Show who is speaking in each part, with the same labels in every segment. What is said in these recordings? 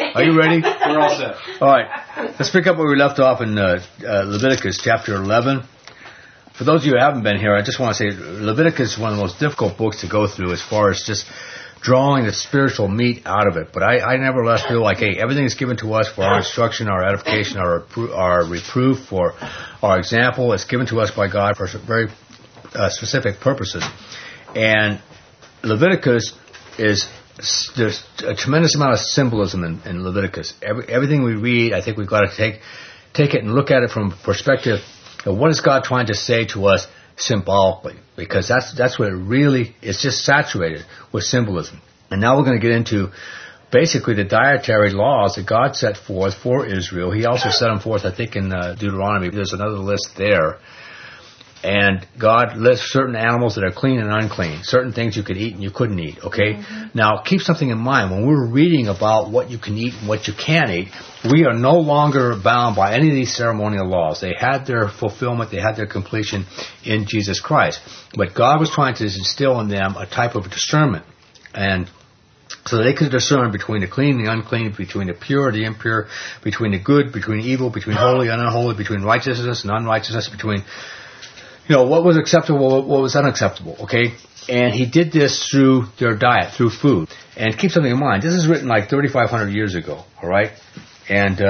Speaker 1: Are you ready?
Speaker 2: We're all set.
Speaker 1: All right. Let's pick up where we left off in Leviticus chapter 11. For those of you who haven't been here, I just want to say Leviticus is one of the most difficult books to go through as far as just drawing the spiritual meat out of it. But I nevertheless feel like, hey, everything is given to us for our instruction, our edification, our reproof, for our example. It's given to us by God for very specific purposes. And Leviticus there's a tremendous amount of symbolism in Leviticus. Everything we read, I think we've got to take it and look at it from a perspective of what is God trying to say to us symbolically, because that's what it really is, just saturated with symbolism. And now we're going to get into basically the dietary laws that God set forth for Israel. He also set them forth, I think, in Deuteronomy. There's another list there. And God lists certain animals that are clean and unclean, certain things you could eat and you couldn't eat, okay? Mm-hmm. Now, keep something in mind. When we're reading about what you can eat and what you can't eat, we are no longer bound by any of these ceremonial laws. They had their fulfillment, they had their completion in Jesus Christ. But God was trying to instill in them a type of discernment. And so they could discern between the clean and the unclean, between the pure and the impure, between the good, between evil, between holy and unholy, between righteousness and unrighteousness, between what was acceptable, what was unacceptable, okay? And he did this through their diet, through food. And keep something in mind, this is written like 3,500 years ago, all right? And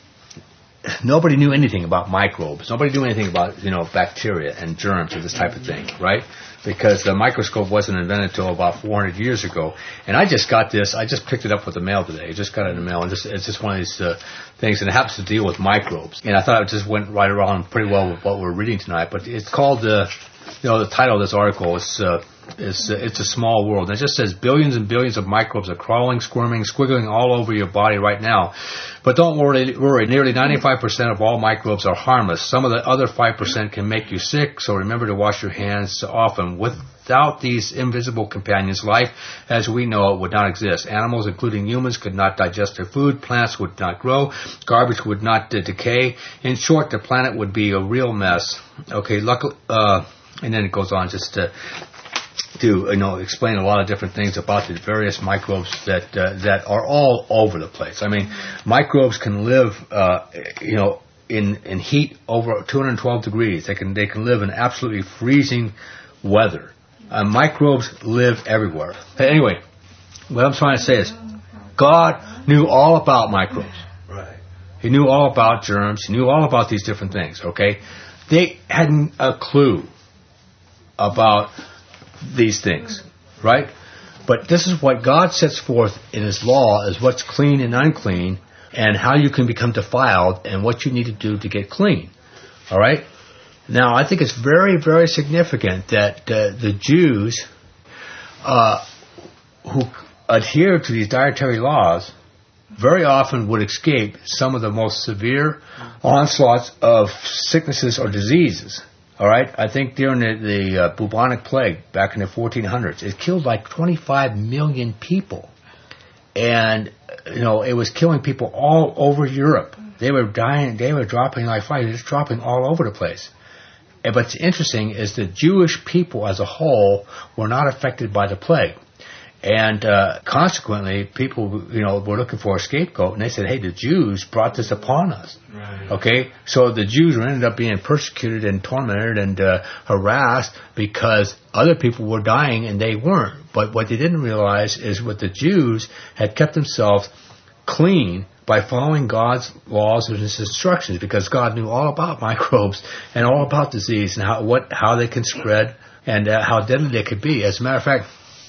Speaker 1: nobody knew anything about microbes. Nobody knew anything about, bacteria and germs and this type of thing, right? Because the microscope wasn't invented until about 400 years ago. And I just got this, I just picked it up with the mail today. I just got it in the mail, and it's just one of these things, and it happens to deal with microbes. And I thought it just went right around pretty well with what we're reading tonight. But it's called, the title of this article is It's a Small World. And it just says billions and billions of microbes are crawling, squirming, squiggling all over your body right now. But don't worry. Nearly 95% of all microbes are harmless. Some of the other 5% can make you sick, so remember to wash your hands often. Without these invisible companions, life as we know it would not exist. Animals, including humans, could not digest their food. Plants would not grow. Garbage would not decay. In short, the planet would be a real mess. Okay, luckily, and then it goes on just to explain a lot of different things about the various microbes that are all over the place. I mean, microbes can live, in heat over 212 degrees. They can live in absolutely freezing weather. Microbes live everywhere. Anyway, what I'm trying to say is, God knew all about microbes.
Speaker 2: Right.
Speaker 1: He knew all about germs. He knew all about these different things. Okay, they hadn't a clue about these things, right? But this is what God sets forth in His law as what's clean and unclean, and how you can become defiled, and what you need to do to get clean. All right? Now, I think it's very, very significant that the Jews who adhere to these dietary laws very often would escape some of the most severe onslaughts of sicknesses or diseases. All right, I think during the bubonic plague back in the 1400s, it killed like 25 million people, and it was killing people all over Europe. They were dying. They were dropping like flies, just dropping all over the place. And what's interesting is the Jewish people as a whole were not affected by the plague. And consequently, people, were looking for a scapegoat, and they said, hey, the Jews brought this upon us.
Speaker 2: Right.
Speaker 1: Okay? So the Jews ended up being persecuted and tormented and harassed because other people were dying and they weren't. But what they didn't realize is what the Jews had kept themselves clean by following God's laws and His instructions, because God knew all about microbes and all about disease and how they can spread and how deadly they could be. As a matter of fact,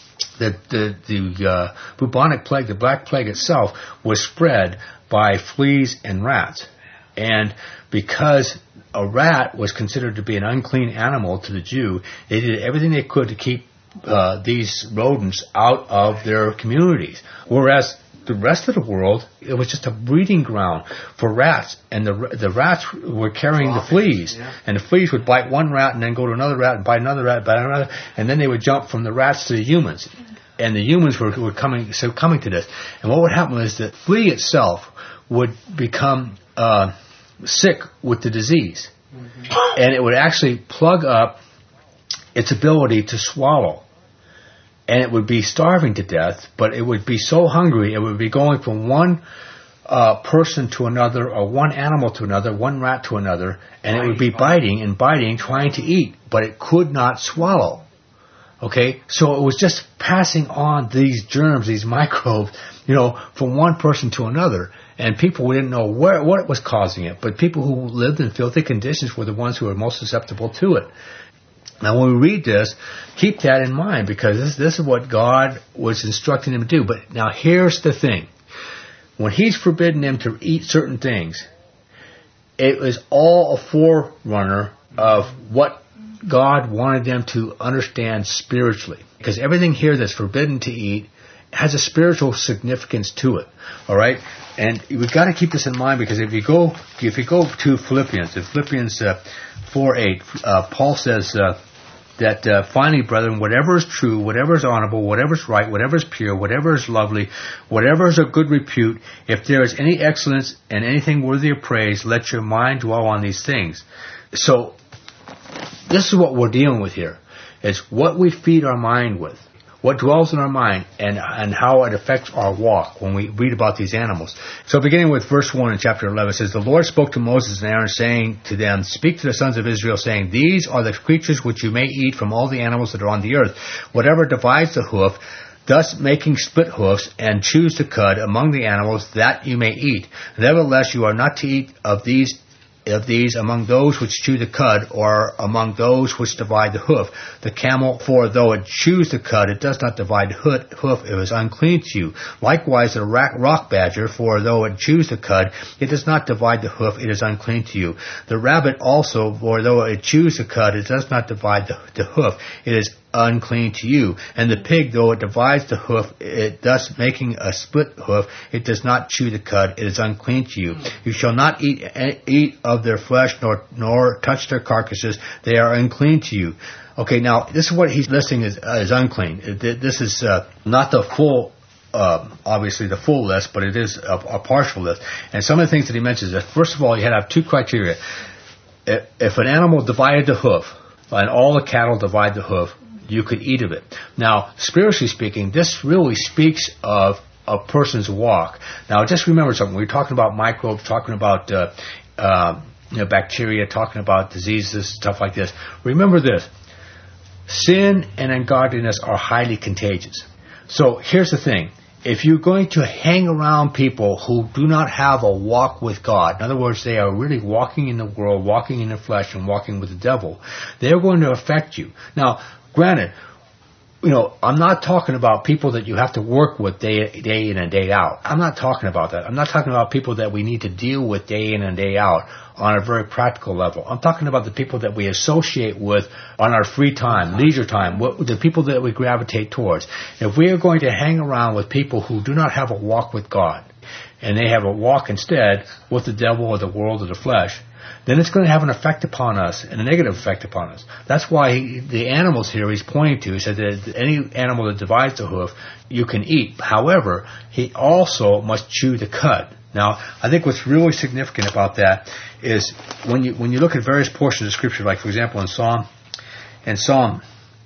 Speaker 1: the bubonic plague, the Black Plague itself, was spread by fleas and rats. And because a rat was considered to be an unclean animal to the Jew, they did everything they could to keep these rodents out of their communities. Whereas the rest of the world, it was just a breeding ground for rats, and the rats were carrying the fleas, yeah. And the fleas would bite one rat and then go to another rat and bite another rat, bite another, and then they would jump from the rats to the humans, and the humans were coming to this. And what would happen is that flea itself would become sick with the disease, and it would actually plug up its ability to swallow. And it would be starving to death, but it would be so hungry, it would be going from one person to another, or one animal to another, one rat to another, and it would be biting and biting, trying to eat, but it could not swallow. Okay, so it was just passing on these germs, these microbes, from one person to another. And people didn't know what was causing it, but people who lived in filthy conditions were the ones who were most susceptible to it. Now, when we read this, keep that in mind, because this is what God was instructing them to do. But now here's the thing. When He's forbidden them to eat certain things, it was all a forerunner of what God wanted them to understand spiritually. Because everything here that's forbidden to eat has a spiritual significance to it. All right? And we've got to keep this in mind, because if you go to Philippians, in Philippians 4:8, Paul says that finally, brethren, whatever is true, whatever is honorable, whatever is right, whatever is pure, whatever is lovely, whatever is of good repute, if there is any excellence and anything worthy of praise, let your mind dwell on these things. So, this is what we're dealing with here. It's what we feed our mind with, what dwells in our mind, and how it affects our walk when we read about these animals. So beginning with verse 1 in chapter 11, it says, The Lord spoke to Moses and Aaron, saying to them, Speak to the sons of Israel, saying, These are the creatures which you may eat from all the animals that are on the earth. Whatever divides the hoof, thus making split hoofs, and chews the cud among the animals, that you may eat. Nevertheless, you are not to eat of these among those which chew the cud, or among those which divide the hoof. The camel, for though it chews the cud, it does not divide the hoof, it is unclean to you. Likewise the rock badger, for though it chews the cud, it does not divide the hoof, it is unclean to you. The rabbit also, for though it chews the cud, it does not divide the hoof, it is unclean to you. And the pig, though it divides the hoof, it thus making a split hoof, it does not chew the cud, it is unclean to you. You shall not eat of their flesh, nor touch their carcasses, they are unclean to you. Okay, now this is what he's listing as unclean. This is not the full, obviously the full list, but it is a partial list. And some of the things that he mentions is, first of all, you had to have two criteria. If an animal divided the hoof, and all the cattle divide the hoof, you could eat of it. Now, spiritually speaking, this really speaks of a person's walk. Now, just remember something. We're talking about microbes, talking about bacteria, talking about diseases, stuff like this. Remember this. Sin and ungodliness are highly contagious. So, here's the thing. If you're going to hang around people who do not have a walk with God, in other words, they are really walking in the world, walking in the flesh, and walking with the devil, they're going to affect you. Now, granted, I'm not talking about people that you have to work with day in and day out. I'm not talking about that. I'm not talking about people that we need to deal with day in and day out on a very practical level. I'm talking about the people that we associate with on our free time, leisure time, the people that we gravitate towards. If we are going to hang around with people who do not have a walk with God, and they have a walk instead with the devil or the world or the flesh, then it's going to have an effect upon us, and a negative effect upon us. That's why the animals here he's pointing to, he said that any animal that divides the hoof, you can eat. However, he also must chew the cud. Now, I think what's really significant about that is when you look at various portions of Scripture, like for example in Psalm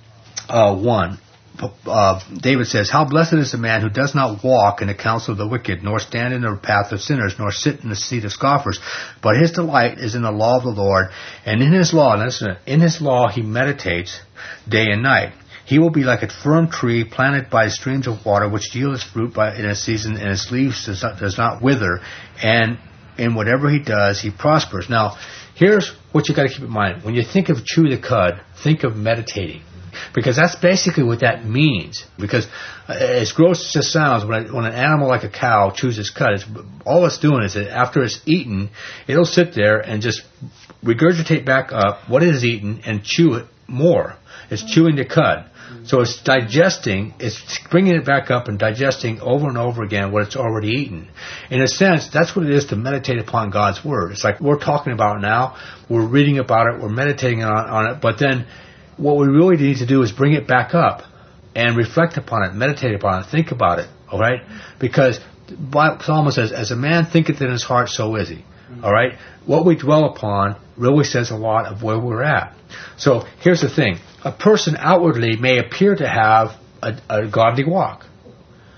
Speaker 1: 1, David says, How blessed is the man who does not walk in the counsel of the wicked, nor stand in the path of sinners, nor sit in the seat of scoffers. But his delight is in the law of the Lord, and in his law he meditates day and night. He will be like a firm tree planted by streams of water, which yields fruit in its season, and its leaves does not wither. And in whatever he does, he prospers. Now, here's what you got to keep in mind. When you think of chew the cud, think of meditating. Because that's basically what that means. Because as gross as it sounds, when an animal like a cow chews its cud, all it's doing is that after it's eaten, it'll sit there and just regurgitate back up what it has eaten and chew it more. It's chewing the cud. So it's digesting, it's bringing it back up and digesting over and over again what it's already eaten. In a sense, that's what it is to meditate upon God's Word. It's like we're talking about it now, we're reading about it, we're meditating on it, but then what we really need to do is bring it back up and reflect upon it, meditate upon it, think about it, all right? Because Psalmist says, as a man thinketh in his heart, so is he, all right? What we dwell upon really says a lot of where we're at. So here's the thing. A person outwardly may appear to have a godly walk,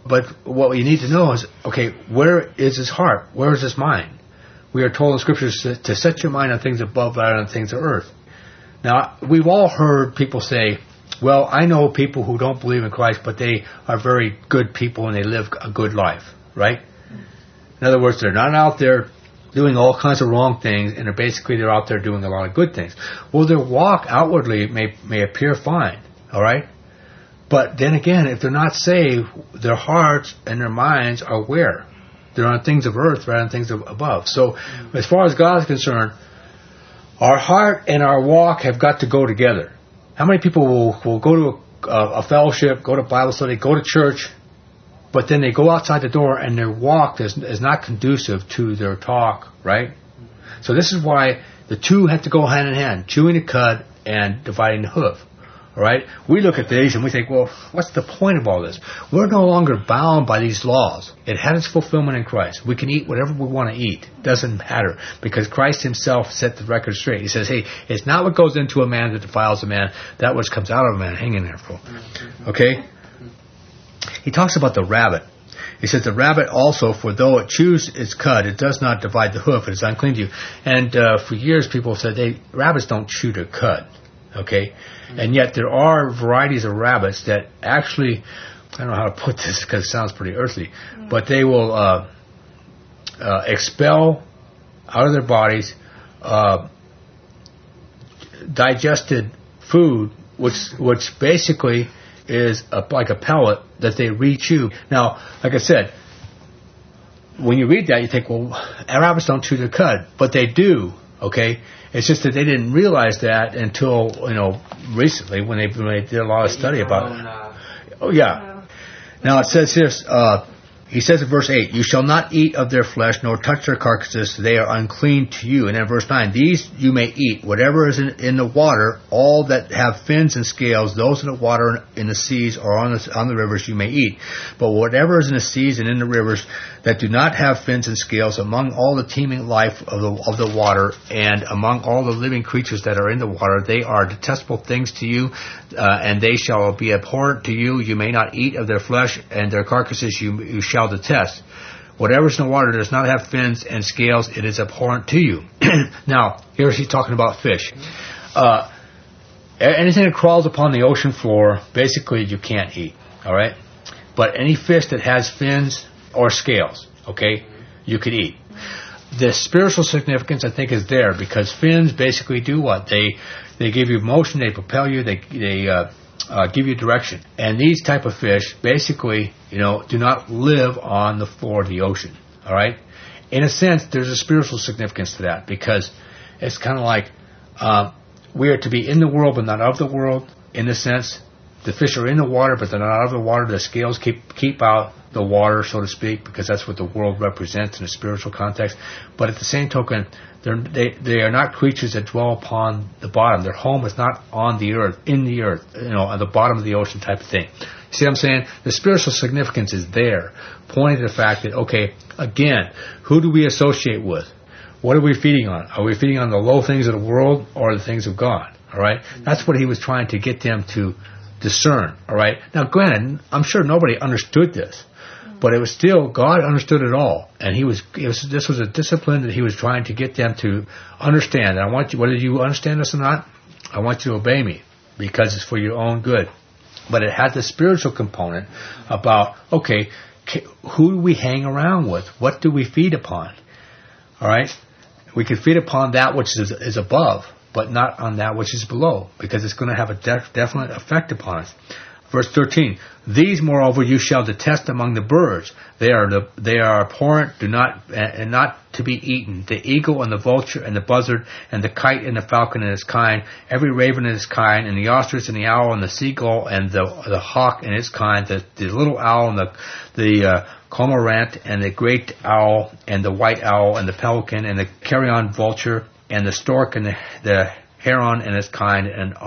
Speaker 1: But what you need to know is, okay, where is his heart? Where is his mind? We are told in Scriptures to set your mind on things above rather than things of earth. Now, we've all heard people say, well, I know people who don't believe in Christ, but they are very good people and they live a good life, right? In other words, they're not out there doing all kinds of wrong things, and they're out there doing a lot of good things. Well, their walk outwardly may appear fine, all right? But then again, if they're not saved, their hearts and their minds are where? They're on things of earth rather than things of above. So, as far as God is concerned, our heart and our walk have got to go together. How many people will go to a fellowship, go to Bible study, go to church, but then they go outside the door and their walk is not conducive to their talk, right? So this is why the two have to go hand in hand, chewing the cud and dividing the hoof. All right? We look at these and we think, well, what's the point of all this? We're no longer bound by these laws. It had its fulfillment in Christ. We can eat whatever we want to eat. Doesn't matter. Because Christ himself set the record straight. He says, hey, it's not what goes into a man that defiles a man. That which comes out of a man. Hang in there, fool. Okay? He talks about the rabbit. He says, the rabbit also, for though it chews its cud, it does not divide the hoof. It is unclean to you. And for years people said, rabbits don't chew their cud. Okay? And yet there are varieties of rabbits that actually, I don't know how to put this because it sounds pretty earthly, but they will expel out of their bodies digested food, which basically is like a pellet that they re-chew. Now, like I said, when you read that, you think, well, rabbits don't chew their cud, but they do. Okay, it's just that they didn't realize that until recently when they did a lot of study about it. Oh yeah. Now it says here, he says in verse 8, you shall not eat of their flesh nor touch their carcasses; they are unclean to you. And then verse 9, these you may eat, whatever is in the water, all that have fins and scales, those in the water in the seas or on the rivers you may eat. But whatever is in the seas and in the rivers that do not have fins and scales, among all the teeming life of the water, and among all the living creatures that are in the water, they are detestable things to you, and they shall be abhorrent to you. You may not eat of their flesh, and their carcasses you shall detest. Whatever is in the water does not have fins and scales, it is abhorrent to you. Now, here he's talking about fish. Anything that crawls upon the ocean floor, basically you can't eat. All right? But any fish that has fins or scales, okay, you could eat. The spiritual significance, I think, is there because fins basically do what? They give you motion, they propel you, they give you direction. And these type of fish basically, do not live on the floor of the ocean. All right? In a sense, there's a spiritual significance to that because it's kind of like we are to be in the world but not of the world. In a sense, the fish are in the water but they're not out of the water. The scales keep out the water, so to speak, because that's what the world represents in a spiritual context. But at the same token, they are not creatures that dwell upon the bottom. Their home is not on the earth, in the earth, at the bottom of the ocean type of thing. You see what I'm saying? The spiritual significance is there, pointing to the fact that, okay, again, who do we associate with? What are we feeding on? Are we feeding on the low things of the world or the things of God? All right? That's what he was trying to get them to discern. All right? Now, granted, I'm sure nobody understood this. But it was still, God understood it all. And this was a discipline that he was trying to get them to understand. And I want you, whether you understand this or not, I want you to obey me because it's for your own good. But it had the spiritual component about, okay, who do we hang around with? What do we feed upon? All right? We can feed upon that which is above, but not on that which is below, because it's going to have a definite effect upon us. Verse 13, these moreover you shall detest among the birds. They are abhorrent, and not to be eaten. The eagle and the vulture and the buzzard and the kite and the falcon and its kind, every raven and its kind, and the ostrich and the owl and the seagull and the hawk and its kind, the little owl and the cormorant and the great owl and the white owl and the pelican and the carrion vulture and the stork and the heron and its kind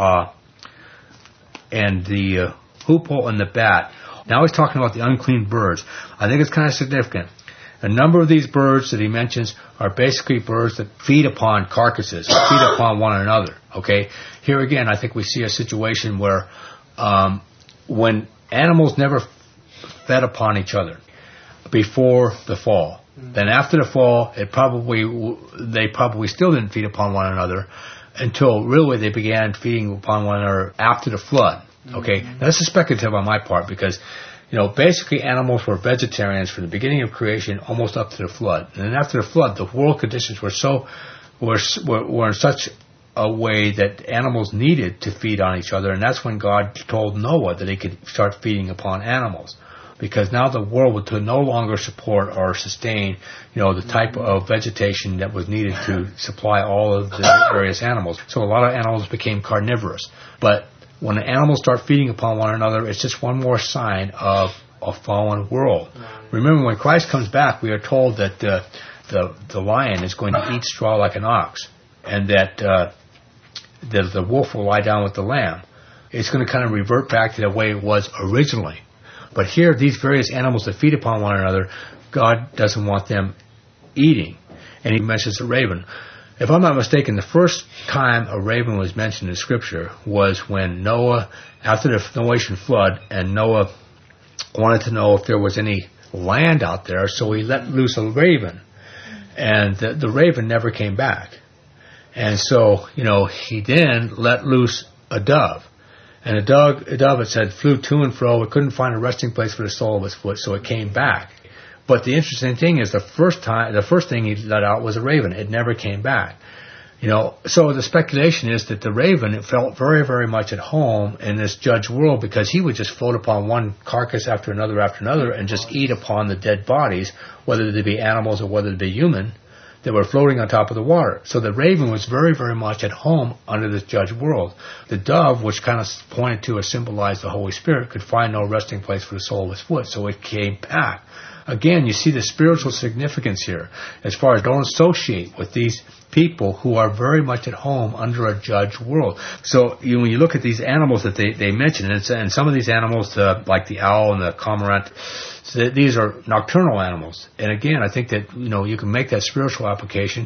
Speaker 1: and the hoopoe and the bat. Now he's talking about the unclean birds. I think it's kind of significant. A number of these birds that he mentions are basically birds that feed upon carcasses, feed upon one another. Okay? Here again, I think we see a situation where when animals never fed upon each other before the fall. Then after the fall, they probably still didn't feed upon one another until really they began feeding upon one another after the flood. Okay, now this is speculative on my part because, basically animals were vegetarians from the beginning of creation almost up to the flood. And then after the flood, the world conditions were in such a way that animals needed to feed on each other, and that's when God told Noah that he could start feeding upon animals. Because now the world would no longer support or sustain, the type of vegetation that was needed to supply all of the various animals. So a lot of animals became carnivorous. But when the animals start feeding upon one another, it's just one more sign of a fallen world. Remember, when Christ comes back, we are told that the lion is going to eat straw like an ox, and that the wolf will lie down with the lamb. It's going to kind of revert back to the way it was originally. But here, these various animals that feed upon one another, God doesn't want them eating. And he mentions a raven. If I'm not mistaken, the first time a raven was mentioned in Scripture was when Noah, after the Noahian flood, and Noah wanted to know if there was any land out there, so he let loose a raven. And the raven never came back. And so, he then let loose a dove. And a dove, it said, flew to and fro. It couldn't find a resting place for the sole of its foot, so it came back. But the interesting thing is the first thing he let out was a raven. It never came back. So the speculation is that the raven felt very, very much at home in this judge world because he would just float upon one carcass after another and just eat upon the dead bodies, whether they be animals or whether they be human, that were floating on top of the water. So the raven was very, very much at home under this judge world. The dove, which kind of pointed to or symbolized the Holy Spirit, could find no resting place for the sole of his foot, so it came back. Again, you see the spiritual significance here, as far as don't associate with these people who are very much at home under a judge world. So when you look at these animals that they mention, and some of these animals, like the owl and the cormorant, so these are nocturnal animals. And again, I think that, you can make that spiritual application,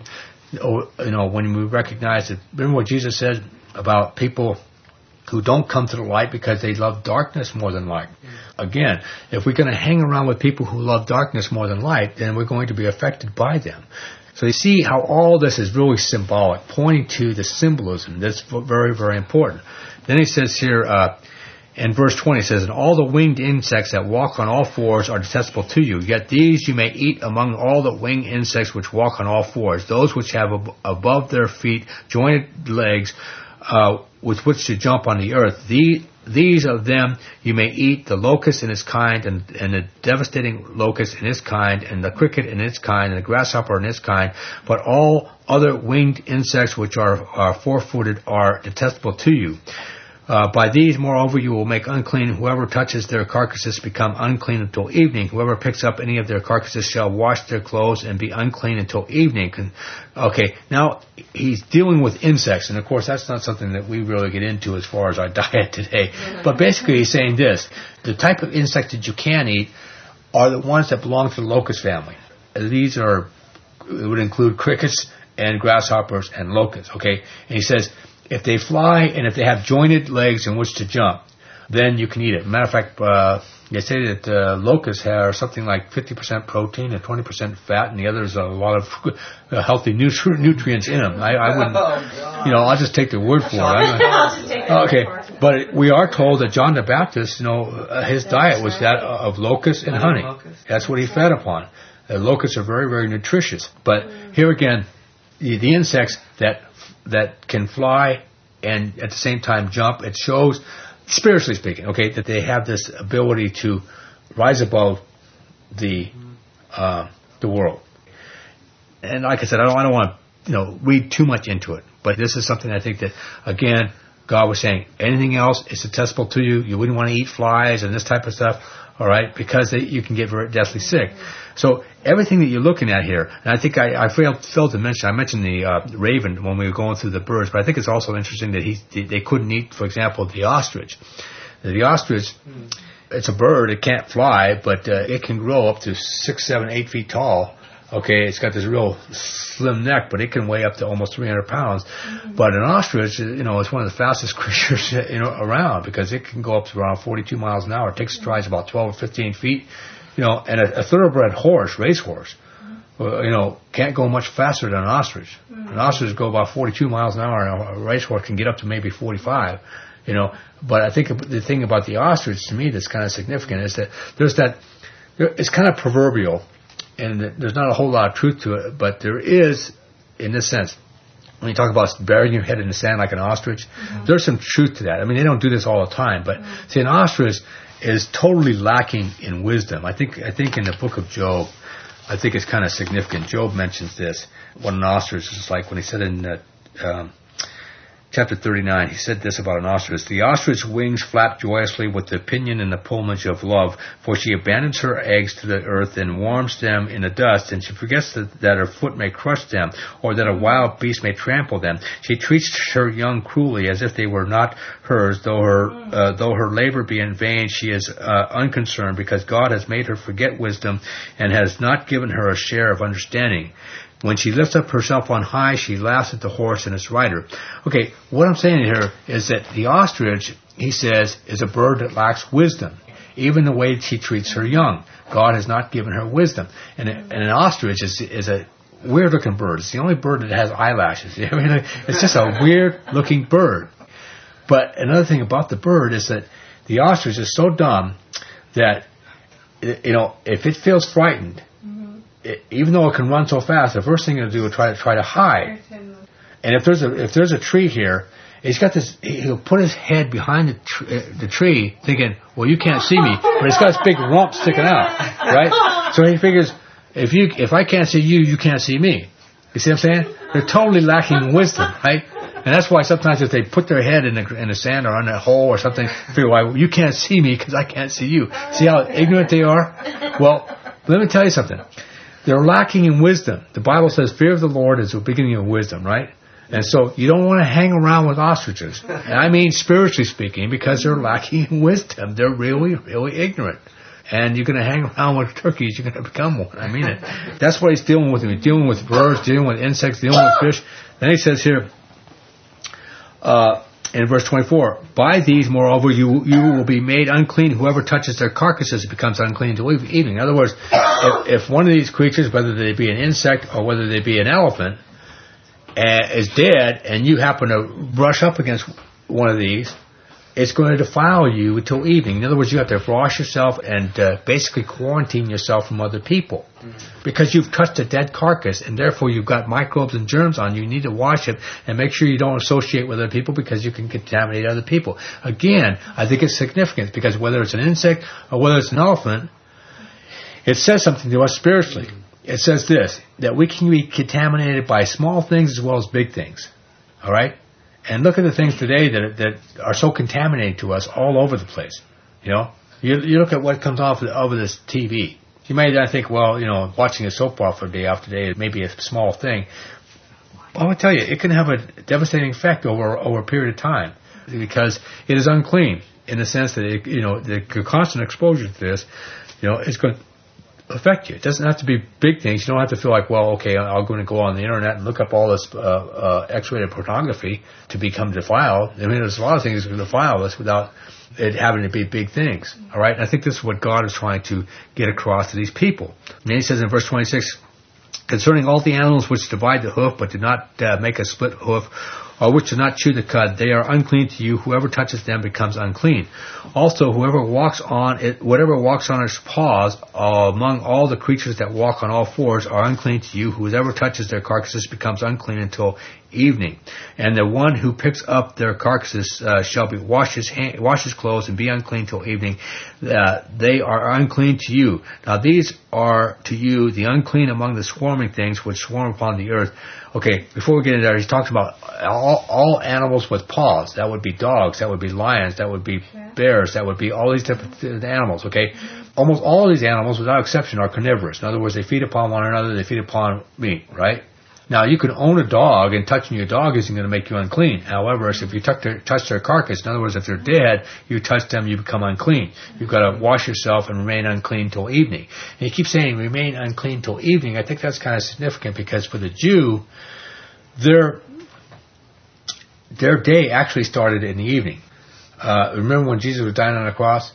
Speaker 1: when we recognize that, remember what Jesus said about people who don't come to the light because they love darkness more than light. Again, if we're going to hang around with people who love darkness more than light, then we're going to be affected by them. So you see how all this is really symbolic, pointing to the symbolism. That's very, very important. Then he says here, in verse 20, it says, and all the winged insects that walk on all fours are detestable to you. Yet these you may eat among all the winged insects which walk on all fours, those which have above their feet jointed legs, with which to jump on the earth. These of them you may eat, the locust in its kind, and the devastating locust in its kind, and the cricket in its kind, and the grasshopper in its kind. But all other winged insects which are four-footed are detestable to you. By these, moreover, you will make unclean whoever touches their carcasses become unclean until evening. Whoever picks up any of their carcasses shall wash their clothes and be unclean until evening. Okay, now he's dealing with insects, and of course that's not something that we really get into as far as our diet today. But basically he's saying this: the type of insects that you can eat are the ones that belong to the locust family. These would include crickets and grasshoppers and locusts. Okay, and he says, if they fly and if they have jointed legs in which to jump, then you can eat it. Matter of fact, they say that locusts have something like 50% protein and 20% fat, and the others a lot of healthy nutrients in them. I wouldn't, I'll just take the word for it. Okay, but we are told that John the Baptist, his diet was that of locusts and honey. That's what he fed upon. Locusts are very, very nutritious. But here again, the insects that can fly and at the same time jump, it shows, spiritually speaking, okay, that they have this ability to rise above the world. And like I said, I don't want to read too much into it, but this is something I think that, again, God was saying, anything else is detestable to you. You wouldn't want to eat flies and this type of stuff, all right, because you can get very deathly sick. So everything that you're looking at here, and I think I failed to mention, I mentioned the raven when we were going through the birds, but I think it's also interesting that they couldn't eat, for example, the ostrich. The ostrich, it's a bird, it can't fly, but it can grow up to 6, 7, 8 feet tall. Okay, it's got this real slim neck, but it can weigh up to almost 300 pounds. But an ostrich, is one of the fastest creatures, around, because it can go up to around 42 miles an hour. It takes strides about 12 or 15 feet, and a thoroughbred racehorse, can't go much faster than an ostrich. An ostrich go about 42 miles an hour, and a racehorse can get up to maybe 45, But I think the thing about the ostrich, to me, that's kind of significant is that it's kind of proverbial, and there's not a whole lot of truth to it, but there is, in this sense, when you talk about burying your head in the sand like an ostrich, there's some truth to that. I mean, they don't do this all the time, but see, an ostrich is totally lacking in wisdom. I think in the book of Job, I think it's kind of significant. Job mentions this, what an ostrich is like, when he said in chapter 39, he said this about an ostrich. The ostrich wings flap joyously with the pinion and the plumage of love, for she abandons her eggs to the earth and warms them in the dust, and she forgets that her foot may crush them, or that a wild beast may trample them. She treats her young cruelly, as if they were not hers. Though her labor be in vain, she is unconcerned, because God has made her forget wisdom, and has not given her a share of understanding. When she lifts up herself on high, she laughs at the horse and its rider. Okay, what I'm saying here is that the ostrich, he says, is a bird that lacks wisdom. Even the way she treats her young. God has not given her wisdom. And an ostrich is a weird-looking bird. It's the only bird that has eyelashes. It's just a weird-looking bird. But another thing about the bird is that the ostrich is so dumb that, if it feels frightened, even though it can run so fast, the first thing it'll do is try to hide. And if there's a tree here, he'll put his head behind the tree, thinking, well, you can't see me, but it's got this big rump sticking out, right? So he figures, if I can't see you, you can't see me. You see what I'm saying? They're totally lacking wisdom, right? And that's why sometimes if they put their head in the sand or on a hole or something, they figure, well, you can't see me because I can't see you. See how ignorant they are? Well, let me tell you something. They're lacking in wisdom. The Bible says fear of the Lord is the beginning of wisdom, right? And so you don't want to hang around with ostriches. And I mean spiritually speaking, because they're lacking in wisdom. They're really, really ignorant. And you're going to hang around with turkeys, you're going to become one. I mean it. That's what he's dealing with. He's dealing with birds, dealing with insects, dealing with fish. Then he says here, in verse 24, by these, moreover, you will be made unclean. Whoever touches their carcasses becomes unclean until evening. In other words, if one of these creatures, whether they be an insect or whether they be an elephant, is dead, and you happen to brush up against one of these, it's going to defile you until evening. In other words, you have to wash yourself and basically quarantine yourself from other people. Because you've touched a dead carcass, and therefore you've got microbes and germs on you. You need to wash it and make sure you don't associate with other people, because you can contaminate other people. Again, I think it's significant, because whether it's an insect or whether it's an elephant, it says something to us spiritually. It says this, that we can be contaminated by small things as well as big things. All right? And look at the things today that are so contaminating to us all over the place. You look at what comes off over this TV. You may not think, well, watching a soap opera day after day may be a small thing. Well, I will tell you, it can have a devastating effect over a period of time, because it is unclean in the sense that the constant exposure to this, is going to affect you. It doesn't have to be big things. You don't have to feel like, well, okay, I'm going to go on the internet and look up all this X-rated pornography to become defiled. I mean, there's a lot of things that can defile us without it having to be big things. All right? And I think this is what God is trying to get across to these people. And then he says in verse 26, concerning all the animals which divide the hoof but do not make a split hoof, or which do not chew the cud, they are unclean to you. Whoever touches them becomes unclean. Also, whatever walks on its paws among all the creatures that walk on all fours are unclean to you. Whoever touches their carcasses becomes unclean until evening. And the one who picks up their carcasses shall be wash his clothes and be unclean till evening. They are unclean to you. Now these are to you the unclean among the swarming things which swarm upon the earth. Okay, before we get into that, he talks about all animals with paws. That would be dogs, that would be lions, that would be bears, that would be all these different animals, okay? Almost all of these animals, without exception, are carnivorous. In other words, they feed upon one another, they feed upon meat, right? Now, you can own a dog, and touching your dog isn't going to make you unclean. However, if you touch their carcass, in other words, if they're dead, you touch them, you become unclean. You've got to wash yourself and remain unclean till evening. And he keeps saying, remain unclean till evening. I think that's kind of significant because for the Jew, their day actually started in the evening. Remember when Jesus was dying on the cross?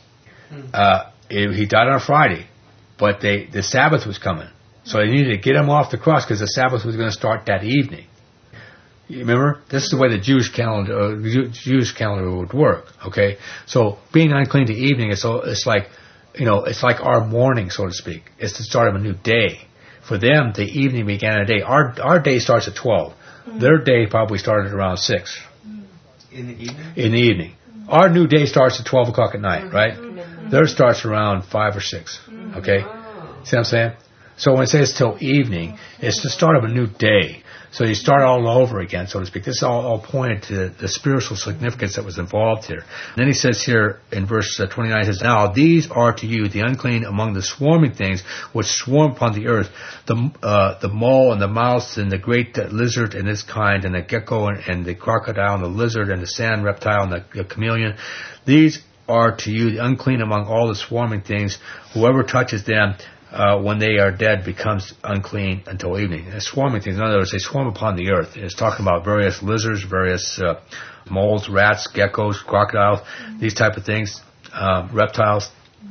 Speaker 1: He died on a Friday, but the Sabbath was coming. So they needed to get him off the cross because the Sabbath was going to start that evening. You remember? This is the way the Jewish calendar would work. Okay, so being unclean to evening it's like, it's like our morning, so to speak. It's the start of a new day. For them, the evening began a day. Our day starts at 12. Their day probably started around 6.
Speaker 2: In the evening.
Speaker 1: In the evening, our new day starts at 12 o'clock at night, right? Theirs starts around 5 or 6. Okay, see what I'm saying? So when it says till evening, it's the start of a new day. So you start all over again, so to speak. This is all pointed to the spiritual significance that was involved here. And then he says here in verse 29, he says, now these are to you the unclean among the swarming things which swarm upon the earth, the mole and the mouse and the great lizard and its kind, and the gecko and the crocodile and the lizard and the sand reptile and the chameleon. These are to you the unclean among all the swarming things. Whoever touches them when they are dead becomes unclean until evening. And swarming things, in other words, they swarm upon the earth. It's talking about various lizards, various moles, rats, geckos, crocodiles, these type of things, reptiles.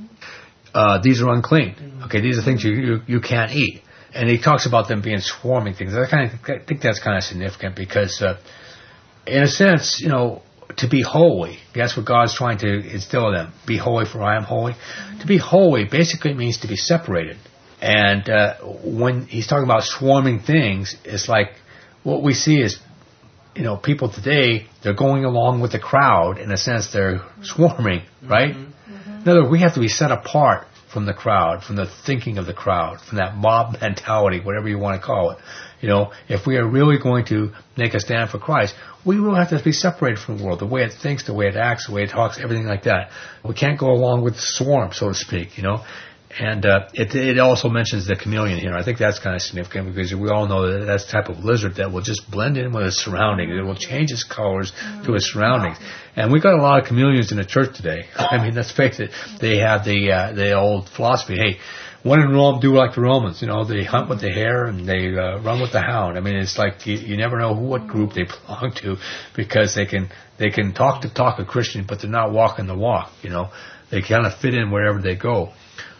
Speaker 1: These are unclean. Okay, these are things you can't eat. And he talks about them being swarming things. I think that's kind of significant because, in a sense, to be holy, that's what God's trying to instill in them. Be holy, for I am holy. To be holy basically means to be separated. And when he's talking about swarming things, it's like what we see is, people today, they're going along with the crowd. In a sense, they're swarming, right? In other words, we have to be set apart from the crowd, from the thinking of the crowd, from that mob mentality, whatever you want to call it. If we are really going to make a stand for Christ, we will have to be separated from the world, the way it thinks, the way it acts, the way it talks, everything like that. We can't go along with the swarm, so to speak, And it also mentions the chameleon here. I think that's kind of significant because we all know that that's the type of lizard that will just blend in with its surroundings. It will change its colors to its surroundings. And we've got a lot of chameleons in the church today. I mean, let's face it, they have the old philosophy, hey, when in Rome, do like the Romans. They hunt with the hare and they run with the hound. I mean, it's like you never know what group they belong to because they can talk the talk of Christian, but they're not walking the walk. They kind of fit in wherever they go.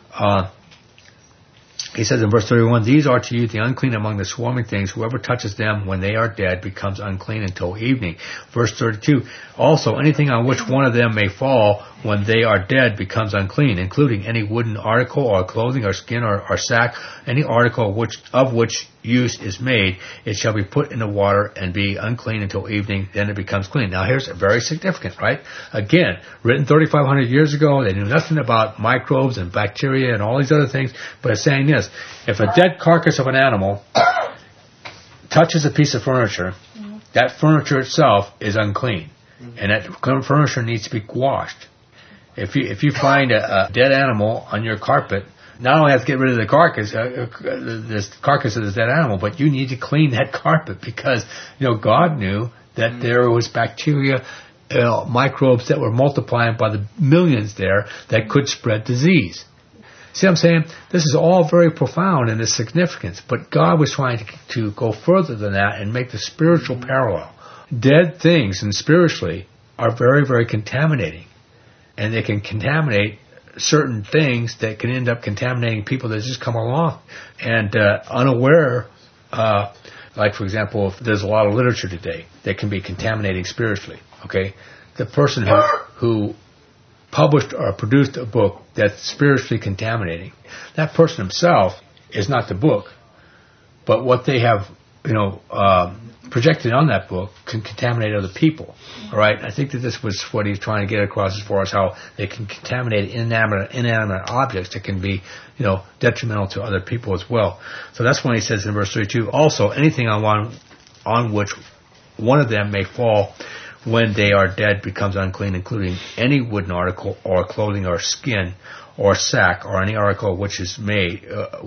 Speaker 1: He says in verse 31, these are to you the unclean among the swarming things. Whoever touches them when they are dead becomes unclean until evening. Verse 32, also anything on which one of them may fall when they are dead becomes unclean, including any wooden article or clothing or skin or sack, any article of which use is made, it shall be put in the water and be unclean until evening, then it becomes clean. Now here's very significant, right? Again, written 3,500 years ago, they knew nothing about microbes and bacteria and all these other things, but it's saying this, if a dead carcass of an animal touches a piece of furniture, that furniture itself is unclean, and that furniture needs to be washed. If you find a dead animal on your carpet, not only have to get rid of the carcass, this carcass of this dead animal, but you need to clean that carpet because God knew that there was bacteria, microbes that were multiplying by the millions there that could spread disease. See what I'm saying? This is all very profound in its significance, but God was trying to go further than that and make the spiritual parallel. Dead things and spiritually are very, very contaminating. And they can contaminate certain things that can end up contaminating people that just come along and unaware. Like, for example, if there's a lot of literature today that can be contaminating spiritually. Okay, the person who published or produced a book that's spiritually contaminating, that person himself is not the book, but what they have, projected on that book can contaminate other people. All right, I think that this was what he's trying to get across as far as how they can contaminate inanimate objects that can be, detrimental to other people as well. So that's when he says in verse 32, also anything on which one of them may fall when they are dead becomes unclean, including any wooden article or clothing or skin or sack or any article which is made,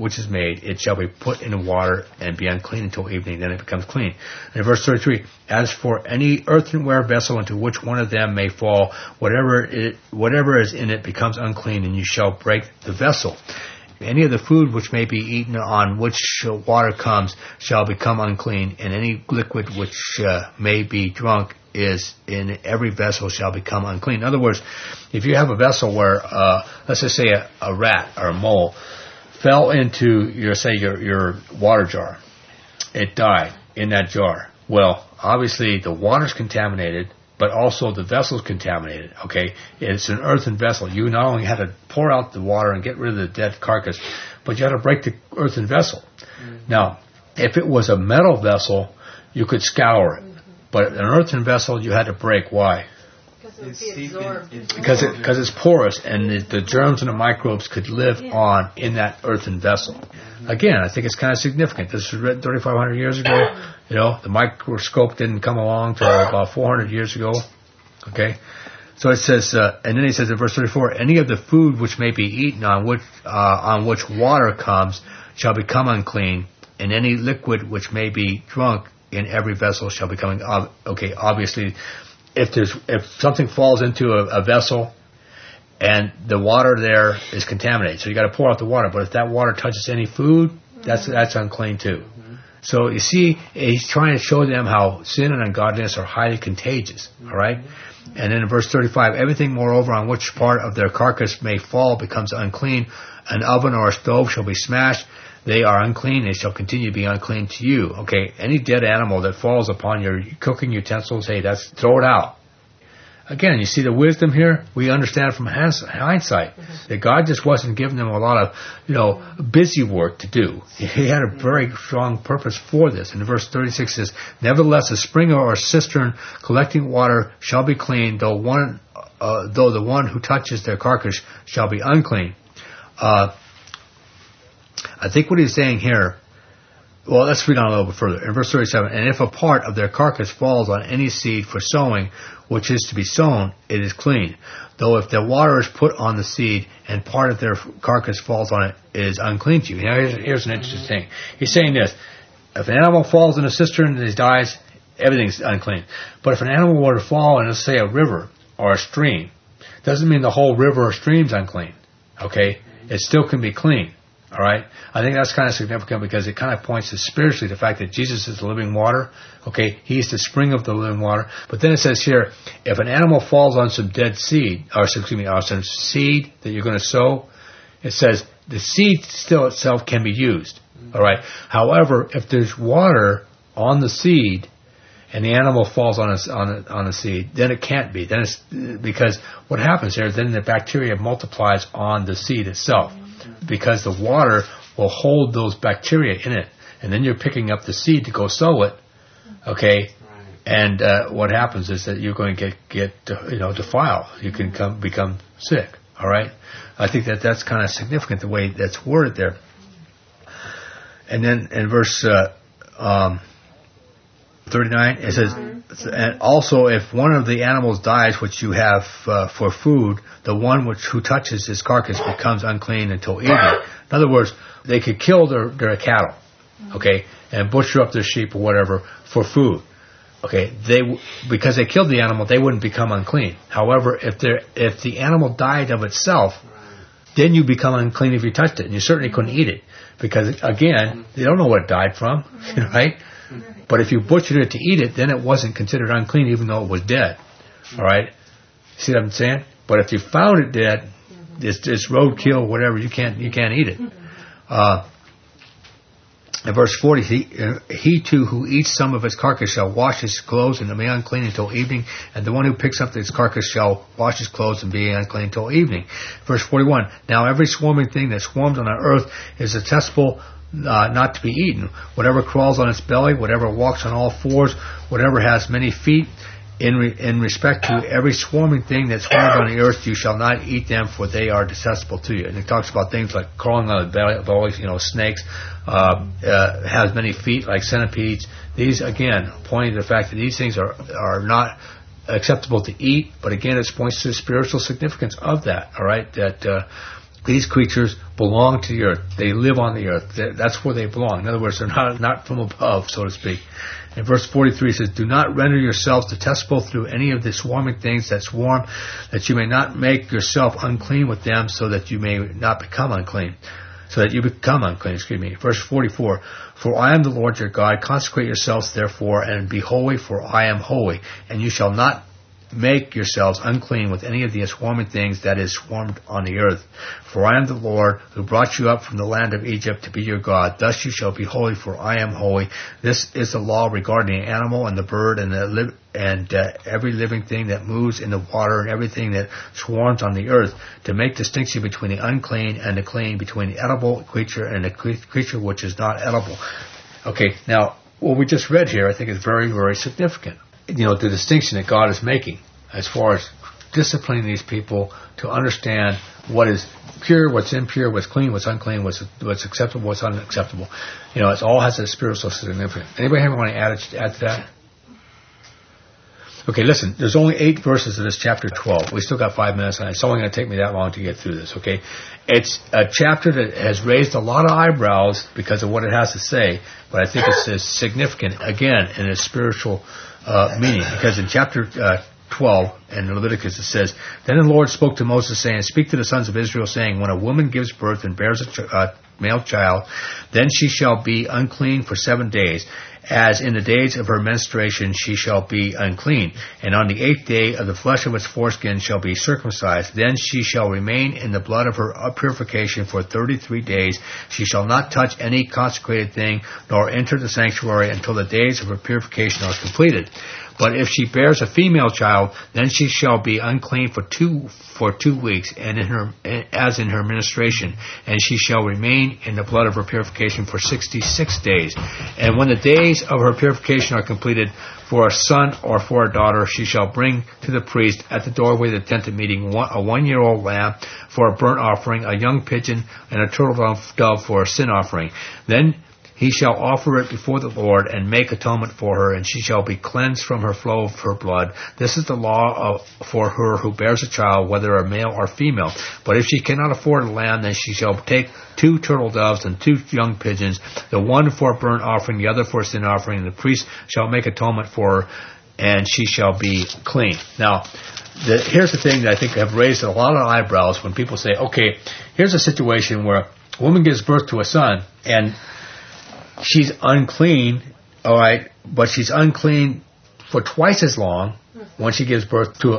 Speaker 1: it shall be put in the water and be unclean until evening. Then it becomes clean. And in verse 33, as for any earthenware vessel into which one of them may fall, whatever is in it becomes unclean, and you shall break the vessel. Any of the food which may be eaten on which water comes shall become unclean, and any liquid which may be drunk is in every vessel shall become unclean. In other words, if you have a vessel where, let's just say a rat or a mole fell into your water jar, it died in that jar. Well, obviously the water's contaminated, but also the vessel's contaminated, okay? It's an earthen vessel. You not only had to pour out the water and get rid of the dead carcass, but you had to break the earthen vessel. Mm-hmm. Now, if it was a metal vessel, you could scour it. Mm-hmm. But an earthen vessel, you had to break. Why?
Speaker 3: Because it would be absorbed.
Speaker 1: Because it's porous, and the germs and the microbes could live on in that earthen vessel. Mm-hmm. Again, I think it's kind of significant. This was written 3,500 years ago. You know, the microscope didn't come along till about 400 years ago. Okay? So it says, and then he says in verse 34, any of the food which may be eaten on which water comes shall become unclean, and any liquid which may be drunk in every vessel shall become okay. Obviously, if something falls into a vessel and the water there is contaminated, so you got to pour out the water. But if that water touches any food, that's unclean too. Mm-hmm. So you see, he's trying to show them how sin and ungodliness are highly contagious. All right, and then in verse 35, everything moreover on which part of their carcass may fall becomes unclean. An oven or a stove shall be smashed. They are unclean, they shall continue to be unclean to you. Okay, any dead animal that falls upon your cooking utensils, hey, throw it out. Again, you see the wisdom here? We understand from hindsight that God just wasn't giving them a lot of, busy work to do. He had a very strong purpose for this. And verse 36 says, nevertheless, a spring or a cistern collecting water shall be clean, though the one who touches their carcass shall be unclean. I think what he's saying here, well, let's read on a little bit further. In verse 37, and if a part of their carcass falls on any seed for sowing, which is to be sown, it is clean. Though if the water is put on the seed and part of their carcass falls on it, it is unclean to you. Now, here's an interesting thing. He's saying this. If an animal falls in a cistern and it dies, everything's unclean. But if an animal were to fall in, let's say, a river or a stream, doesn't mean the whole river or stream's unclean. Okay? It still can be clean. All right? I think that's kind of significant because it kind of points to spiritually the fact that Jesus is the living water. Okay? He's the spring of the living water. But then it says here, if an animal falls on some dead seed, or some seed that you're going to sow, it says the seed still itself can be used. All right? However, if there's water on the seed and the animal falls on the seed, then it can't be. Then it's because what happens there, then the bacteria multiplies on the seed itself. Because the water will hold those bacteria in it, and then you're picking up the seed to go sow it, okay? And what happens is that you're going to get defiled. You can become sick. All right. I think that's kind of significant the way that's worded there. And then in verse 39, it says, and also if one of the animals dies which you have for food, the one who touches his carcass becomes unclean until evening. In other words, they could kill their cattle, okay, and butcher up their sheep or whatever for food. Okay, because they killed the animal, they wouldn't become unclean. However, if the animal died of itself, then you become unclean if you touched it, and you certainly couldn't eat it because again, they don't know what it died from, right? But if you butchered it to eat it, then it wasn't considered unclean, even though it was dead. All right, see what I'm saying? But if you found it dead, it's roadkill, whatever. You can't eat it. In verse 40, he too who eats some of its carcass shall wash his clothes and be unclean until evening, and the one who picks up its carcass shall wash his clothes and be unclean until evening. Verse 41, now every swarming thing that swarms on the earth is detestable, not to be eaten. Whatever crawls on its belly, whatever walks on all fours, whatever has many feet, in respect to every swarming thing that swarms on the earth, you shall not eat them, for they are detestable to you. And it talks about things like crawling on the belly of always, snakes, has many feet like centipedes. These, again, pointing to the fact that these things are not acceptable to eat, but again, it points to the spiritual significance of that, all right, that these creatures belong to the earth. They live on the earth. That's where they belong. In other words, they're not from above, so to speak. In verse 43 it says, do not render yourselves detestable through any of the swarming things that swarm, that you may not make yourself unclean with them, so that you may not become unclean. Verse 44, for I am the Lord your God. Consecrate yourselves therefore, and be holy, for I am holy. And you shall not make yourselves unclean with any of the swarming things that is swarmed on the earth. For I am the Lord who brought you up from the land of Egypt to be your God. Thus you shall be holy, for I am holy. This is the law regarding the animal and the bird and every living thing that moves in the water and everything that swarms on the earth, to make distinction between the unclean and the clean, between the edible creature and the creature which is not edible. Okay, now what we just read here I think is very, very significant. The distinction that God is making as far as disciplining these people to understand what is pure, what's impure, what's clean, what's unclean, what's acceptable, what's unacceptable. It all has a spiritual significance. Anybody here want to add to that? Okay, listen, there's only 8 verses in this chapter 12. We still got 5 minutes, and it's only going to take me that long to get through this, okay? It's a chapter that has raised a lot of eyebrows because of what it has to say, but I think it's significant, again, in its spiritual meaning, because in chapter 12 in Leviticus it says, then the Lord spoke to Moses, saying, speak to the sons of Israel, saying, when a woman gives birth and bears a male child, then she shall be unclean for 7 days. As in the days of her menstruation she shall be unclean. And on the 8th day of the flesh of its foreskin shall be circumcised. Then she shall remain in the blood of her purification for 33 days. She shall not touch any consecrated thing, nor enter the sanctuary until the days of her purification are completed. But if she bears a female child, then she shall be unclean for 2 weeks, and as in her menstruation, and she shall remain in the blood of her purification for 66 days. And when the days of her purification are completed, for a son or for a daughter, she shall bring to the priest at the doorway of the tent of meeting a 1-year-old lamb for a burnt offering, a young pigeon, and a turtle dove for a sin offering. Then he shall offer it before the Lord and make atonement for her, and she shall be cleansed from her flow of her blood. This is the law for her who bears a child, whether a male or female. But if she cannot afford a lamb, then she shall take 2 turtle doves and 2 young pigeons, the one for a burnt offering, the other for a sin offering, and the priest shall make atonement for her, and she shall be clean. Now, here's the thing that I think have raised a lot of eyebrows when people say, okay, here's a situation where a woman gives birth to a son, and she's unclean, all right, but she's unclean for twice as long when she gives birth to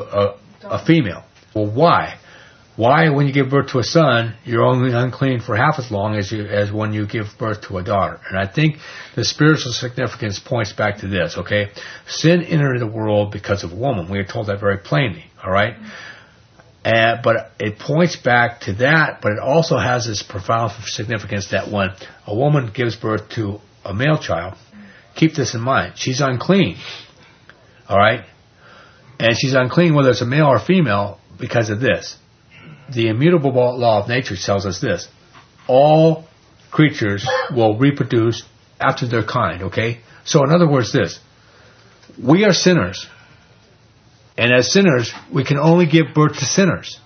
Speaker 1: a female. Well, why? Why, when you give birth to a son, you're only unclean for half as long as when you give birth to a daughter? And I think the spiritual significance points back to this, okay? Sin entered the world because of a woman. We are told that very plainly, all right? But it points back to that, but it also has this profound significance that when a woman gives birth to a male child, keep this in mind, she's unclean, all right? And she's unclean whether it's a male or female because of this. The immutable law of nature tells us this: all creatures will reproduce after their kind, okay? So in other words, we are sinners. And as sinners, we can only give birth to sinners.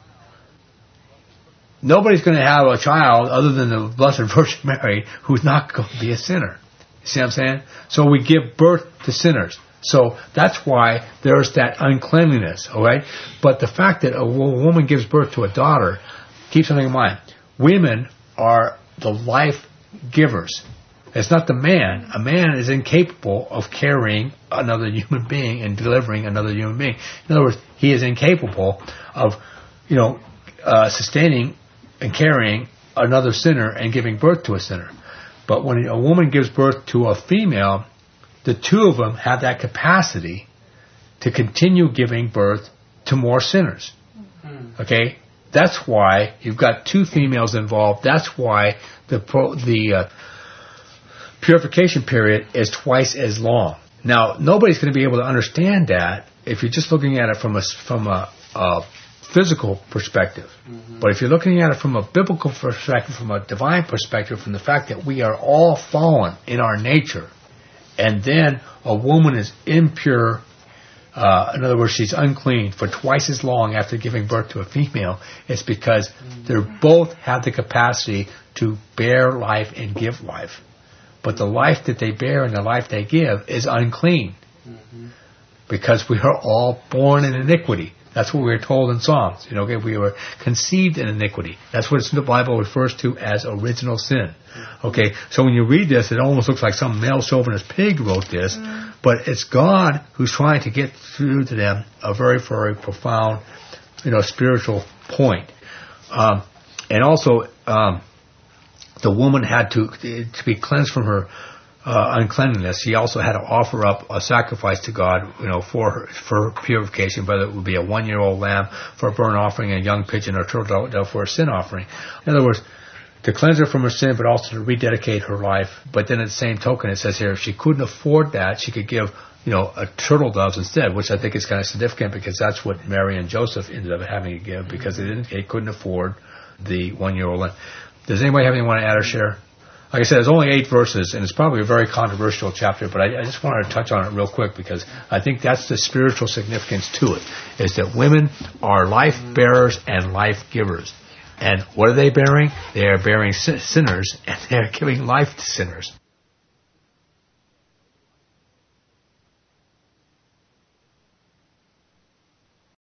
Speaker 1: Nobody's going to have a child other than the Blessed Virgin Mary who's not going to be a sinner. You see what I'm saying? So we give birth to sinners. So that's why there's that uncleanliness, all right? But the fact that a woman gives birth to a daughter, keep something in mind. Women are the life givers. It's not the man. A man is incapable of carrying another human being and delivering another human being. In other words, he is incapable of, sustaining and carrying another sinner and giving birth to a sinner. But when a woman gives birth to a female, the two of them have that capacity to continue giving birth to more sinners. Okay? That's why you've got 2 females involved. That's why the purification period is twice as long. Now, nobody's going to be able to understand that if you're just looking at it from a physical perspective. Mm-hmm. But if you're looking at it from a biblical perspective, from a divine perspective, from the fact that we are all fallen in our nature, and then a woman is impure,
Speaker 4: In other words, she's unclean for twice as long after giving birth to a female. It's because they both have the capacity to bear life and give life. But the life that they bear and the life they give is unclean. Because we are all born in iniquity. That's what we're told in Psalms. We were conceived in iniquity. That's what the Bible refers to as original sin. Okay, so when you read this, it almost looks like some male chauvinist pig wrote this, but it's God who's trying to get through to them a very, very profound, spiritual point. And also, the woman had to be cleansed from her uncleanliness. She also had to offer up a sacrifice to God, for her purification, whether it would be a 1-year-old lamb for a burnt offering, a young pigeon, or turtle dove for a sin offering. In other words, to cleanse her from her sin, but also to rededicate her life. But then at the same token, it says here, if she couldn't afford that, she could give, a turtle doves instead, which I think is kind of significant because that's what Mary and Joseph ended up having to give because they couldn't afford the 1-year-old lamb. Does anybody have anything want to add or share? Like I said, it's only 8 verses, and it's probably a very controversial chapter, but I just wanted to touch on it real quick because I think that's the spiritual significance to it, is that women are life bearers and life givers. And what are they bearing? They are bearing sinners, and they are giving life to sinners.